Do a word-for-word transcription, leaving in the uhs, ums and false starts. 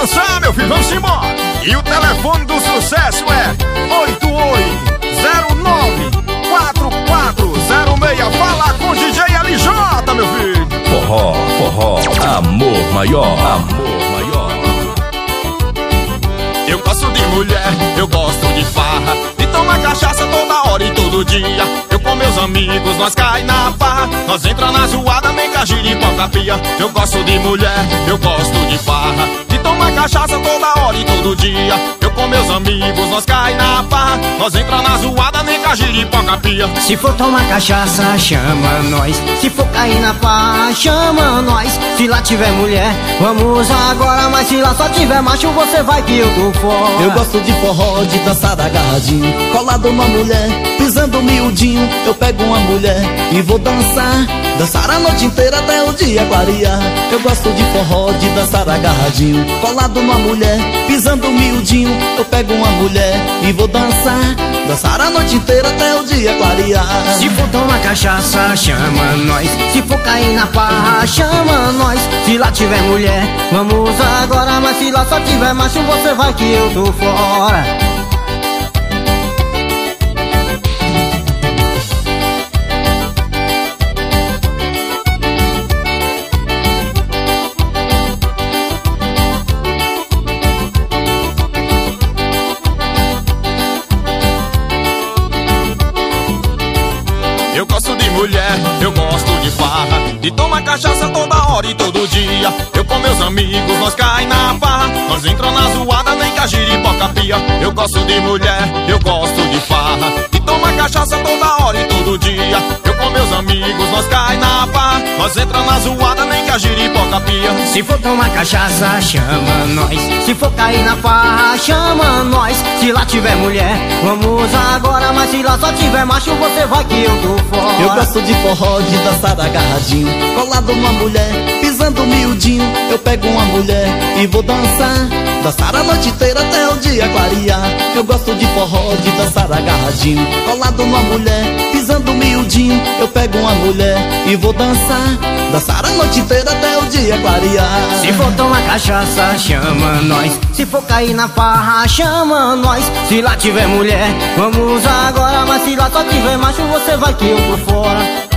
dançar, meu filho, vamos embora. E o telefone do sucesso é oito oito zero nove quatro quatro zero seis. Fala com o D J L J, meu filho. Forró, forró, amor maior, amor maior. Eu gosto de mulher, eu gosto de farra, de tomar cachaça toda hora e todo dia. Eu com meus amigos, nós cai na farra, nós entra na zoada, nem cagiripoca pia. Eu gosto de mulher, eu gosto de farra, de tomar cachaça toda hora e todo dia. Eu com meus amigos, nós cai na farra, nós entra na zoada, nem cagiripoca pia. Se for tomar cachaça, chama nós. Se for cair na farra, chama nós. Se lá tiver mulher, vamos agora. Mas se lá só tiver macho, você vai que eu tô fora. Eu gosto de forró, de dançar agarradinho, colado numa mulher, pisando miudinho. Eu pego uma mulher e vou dançar, dançar a noite inteira até o dia clarear. Eu gosto de forró, de dançar agarradinho, colado numa mulher, pisando miudinho. Eu pego uma mulher e vou dançar, dançar a noite inteira até o dia clarear. Se for tomar cachaça, chama nós. Se for cair na farra, chama nós. Se lá tiver mulher, vamos agora. Mas se lá só tiver macho, você vai que eu tô fora. Eu gosto de mulher, eu gosto de farra, de tomar cachaça toda hora e todo dia. Eu com meus amigos, nós cai na farra, nós entra na zoada, nem cagiripoca pia. Eu gosto de mulher, eu gosto de farra, de tomar cachaça toda hora e todo dia. Eu com meus amigos, nós cai na farra, nós entra na zoada, nem cagiripoca pia. Se for tomar cachaça, chama nós. Se for cair na farra, chama nós. Se lá tiver mulher, vamos agora. Mas se lá só tiver macho, você vai que eu tô fora. Eu gosto de forró, de dançar agarradinho, colado numa mulher, pisando miudinho. Eu pego uma mulher e vou dançar, dançar a noite inteira até o dia clarear. Eu gosto de forró, de dançar agarradinho, colado numa mulher, pisando miudinho. Eu pego uma mulher e vou dançar, dançar a noite inteira até o dia clarear. Se for tomar cachaça, chama nós. Se for cair na farra, chama nós. Se lá tiver mulher, vamos agora. Mas se lá só tiver macho, você vai que eu tô fora.